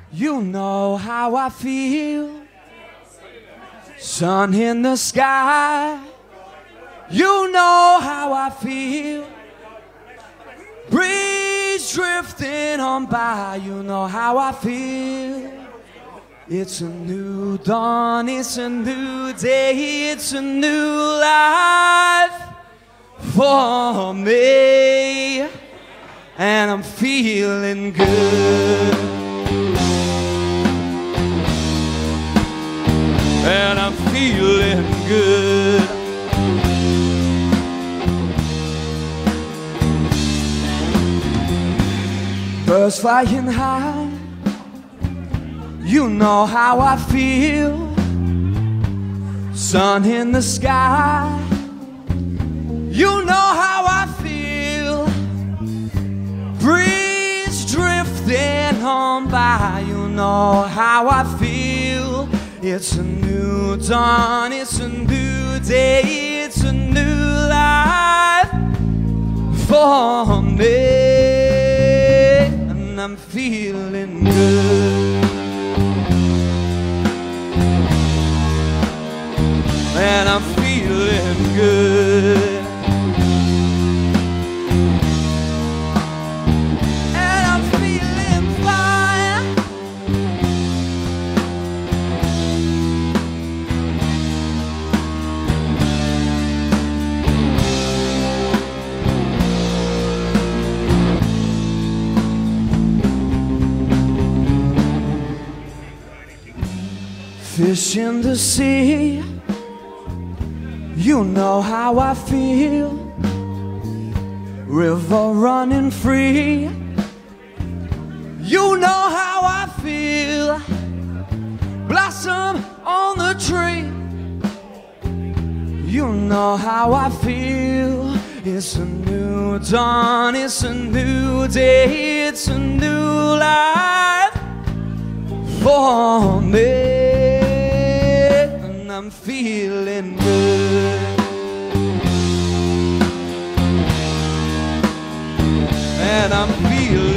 You know how I feel. Sun in the sky. You know how I feel. Breeze drifting on by. You know how I feel. It's a new dawn, it's a new day, it's a new life for me. And I'm feeling good. And I'm feeling good. Birds flying high. You know how I feel. Sun in the sky. You know how I feel. Breeze drifting on by. You know how I feel. It's a new dawn, it's a new day, it's a new life for me. And I'm feeling good. And I'm feeling good. And I'm feeling fine. Fish in the sea. You know how I feel. River running free. You know how I feel. Blossom on the tree. You know how I feel. It's a new dawn, it's a new day, it's a new life for me. And I'm feeling good. And I'm feeling